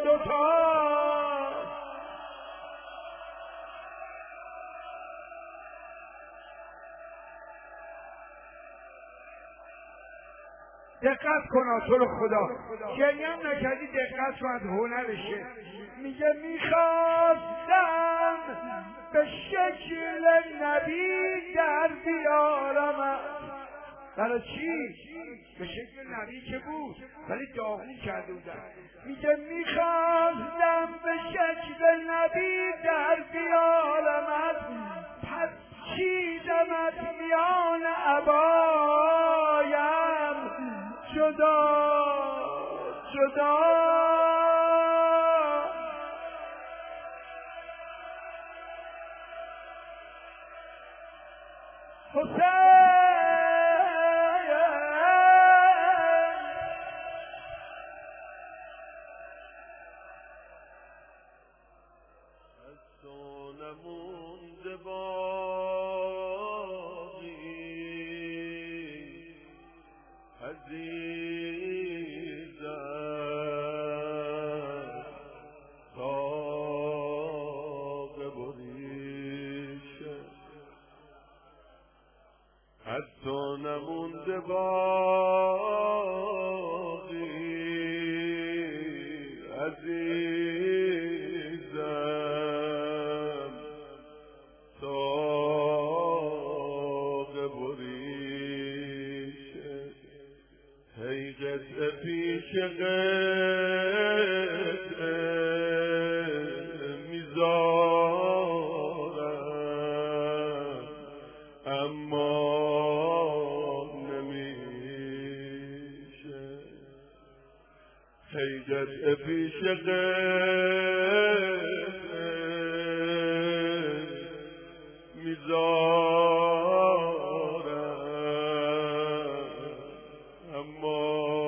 دقت کن تو رو خدا گریم نکردی دقت کن از هنرشه میگه میخواستم به شکل نبی در بیارم برای چی؟ به شکل نبی که بود ولی داغون کرده بودن میگه میخواستم به شکل نبی در بیارمت پس چیدمت میان عبایم جدا حسین نمونده باقی عزیزم طاق بریشه حتی نمونده باقی عزیزم طاق بریشه حیقت پیش قطعه میذارم اما نمیشه حیقت پیش قطعه میذارم اما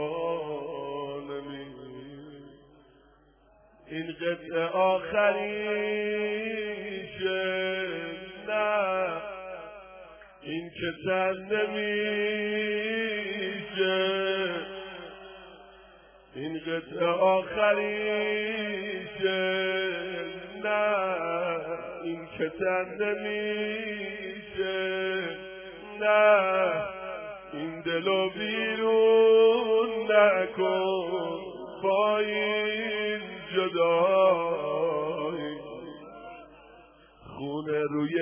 این قطعه آخریشه نه این که تن نمیشه این قطعه آخریشه نه این که تن نمیشه نه این دلو بیرون نکن با این جدایی خونه روی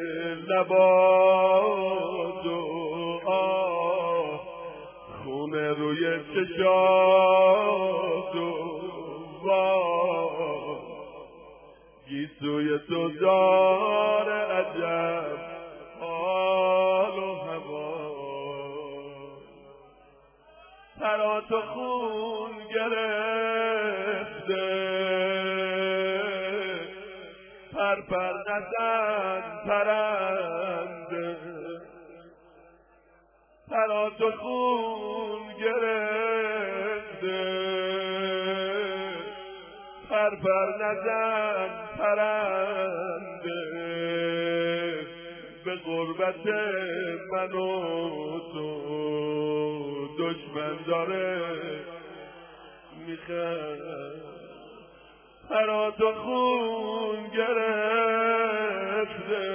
لبات و آه خونه روی چشات و واه گیسوی تو دار عجب حال و هوا سراتو خون گرفته پر نزن پرنده سراتو خون گرفته پر نزن پرنده به غربت من و تو دشمن داره میخند پراتو خون گرفته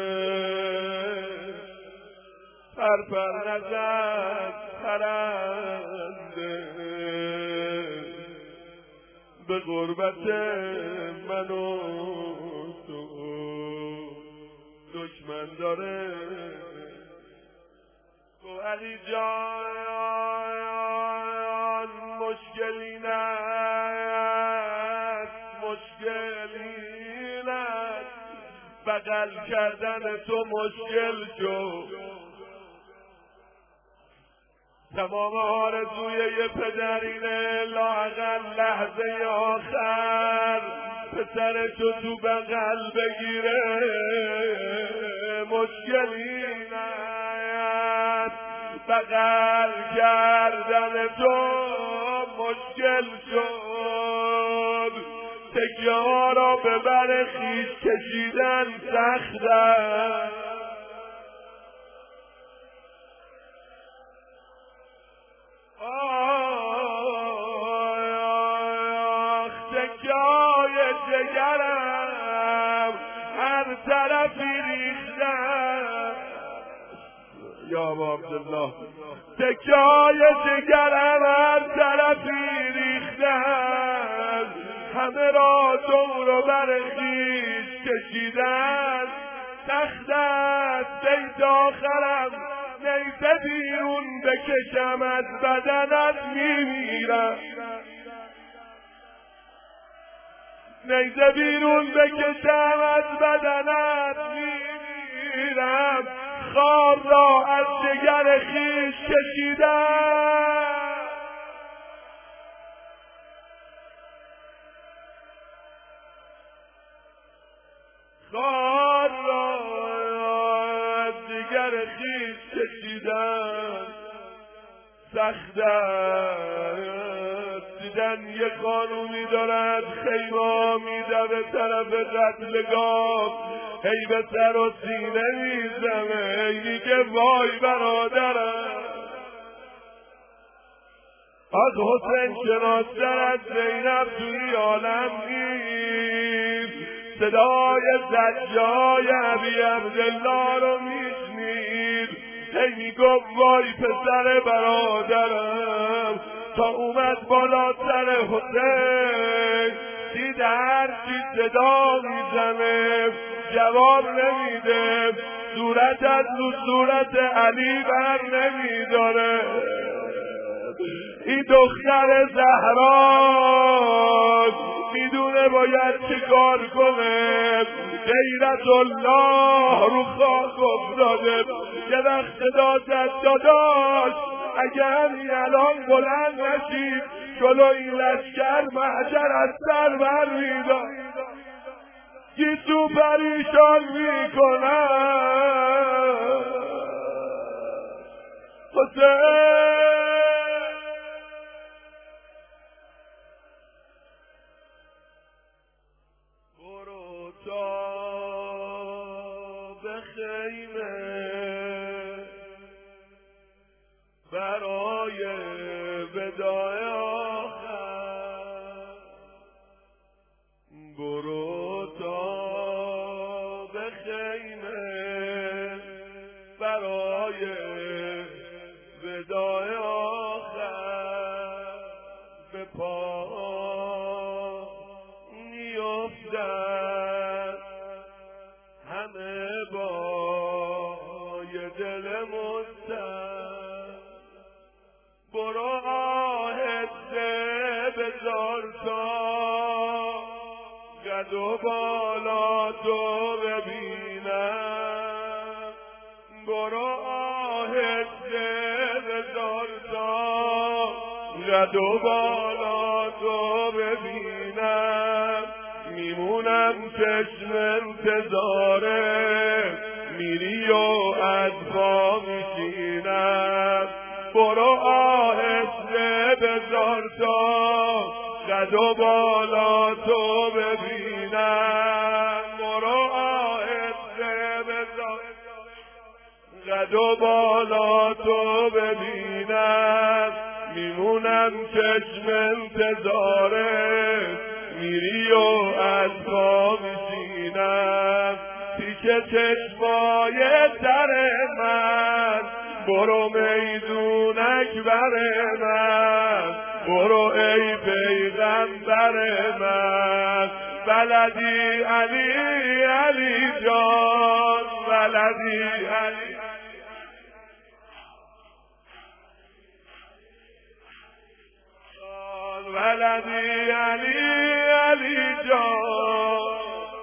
پر نزد پرنده به غربت من و تو دشمن داره تو علی جان مشکلی نیست مشکلی نیست بغل کردن تو مشکل شد تمام آرزوی یه پدرینه لااقل لحظه آخر پسرشو تو بغل بگیره مشکلی نیست بغل کردن تو مشکل شد تکیه ها را به بر خویش کشیدن سخته جگرم هر طرفی ریختم یا عبدالله تکای جگرم هر طرفی ریختم همه را دور بر خویش کشیدن سخت است ای آخرم نیزه بیرون بکشم از بدنت میمیرم نیزه بیرون بکشم از بدنت میمیرم خار را از جگر خویش کشیدم خار را از جگر خویش کشیدم سخت دیدن یه قانونی دارد خیمه میده به طرف قتلگاه هی به سر و سینه میزنه هی میگه وای برادرم از حسین شناستر از زینب توی عالم نیست صدای زجای ابی عبدالله رو میشنید هی میگو وای پسر برادرم تا اومد بالا سر حسین دید هر چی صدا میزنه جواب نمیده صورت از رو صورت علی بر نمیداره این دختر زهرا میدونه باید چه کار کنه غیرت الله رو خاک افتاده یه وقت صدا زد داداش اگه همین الان بلند نشید جلو این لشکر محشر از سر بر میدار گیسو پریشان میکنم حسین برو تا به خیمه برای وداع آخر برو تا به خیمه برای وداع آخر به پا نیفتن همه با یه دل مستن برو آهسته بذار تا قد و بالا تو ببینم برو آهسته بذار تا قد و بالا تو ببینم میمونم چشم انتظاره میری و از پا میشینم برو آهسته بذار تا قد و بالا تو ببینم برو آهسته بذار قد و بالا تو ببینم میمونم چشم انتظاره میری و از پا میشینم پیش چشمای در من برو میدون اکبر من برو ای پیغمبر من بلدی علی علی جان بلدی علی بلدی علی علی جان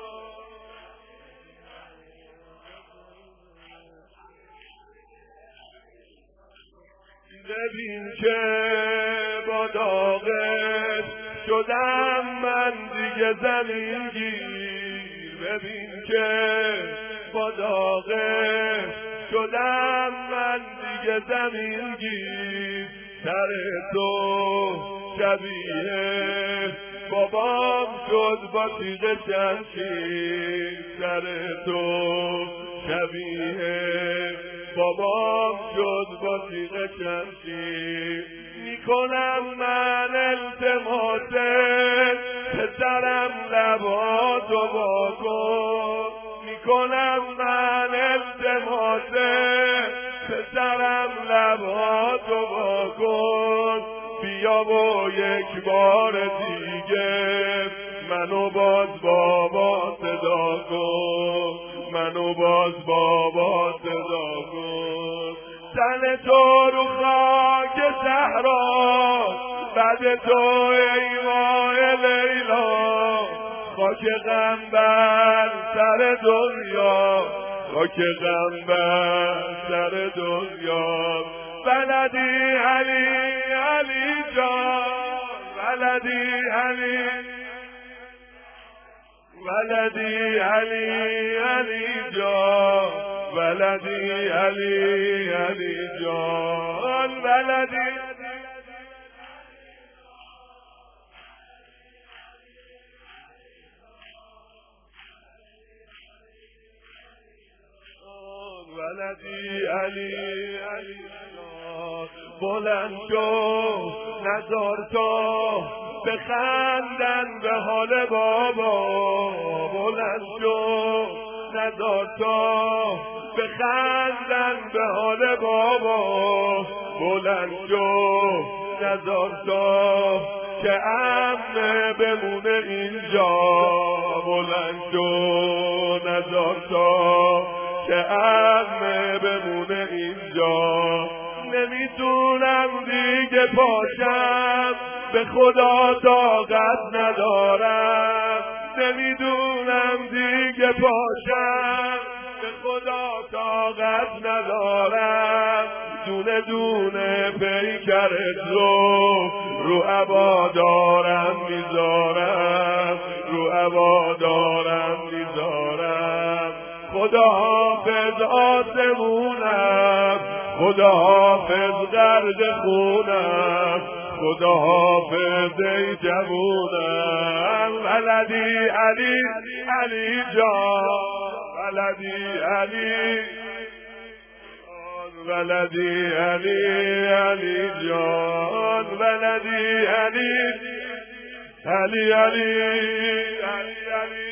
ببین که با داغت شدم من دیگه زمین گیر ببین که با داغت شدم من دیگه زمین گیر سر تو شبیه بابام شد با تیغ شمشیر سر تو شبیه بابام شد با تیغ شمشیر میکنم من التماست پسرم لباتو با کن میکنم من التماست پسرم لباتو با کن بیا و یک بار دیگه منو باز بابا صدا کن منو باز بابا صدا کن تن تو رو خاک صحرا بعد تو ای ماه لیلا خاک غم بر سر دنیا خاک غم بر سر دنیا بلدی علی علی جان بلدی علی بلدی علی علی جان بلدی علی علی جان بلدی بلدی علی علی جان بلند شو نزار تو بخندن به حال بابا بلند شو نزار تو بخندن به حال بابا بلند شو نزار تو که امن بمونه اینجا بلند شو نزار تو که امن بمونه اینجا نمیتونم دیگه پاشم به خدا طاقت ندارم نمیدونم دیگه پاشم به خدا طاقت ندارم دونه دونه پیکرت رو عبا دارم میذارم رو عبا دارم میذارم خدا حافظ آسمونم خدا حافظ گرد خونم خدا حافظ ای جوونم بلدی علی علی جان بلدی علی بلدی علی علی جان بلدی علی علی علی علی علی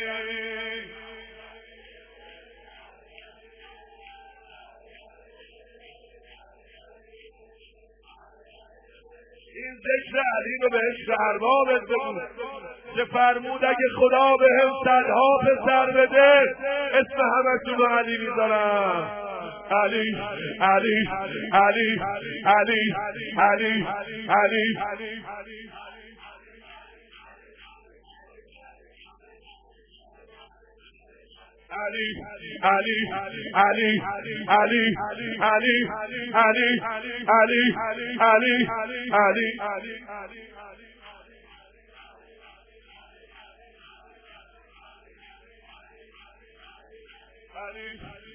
این ذکر علی رو بهش اربابت بگو که فرمود اگه خدا به هم صدها پسر بده اسم همشون رو علی میذارم علی علی علی علی علی علی Ali, Ali, Ali, Ali, Ali, Ali, Ali, Ali, Ali, Ali, Ali.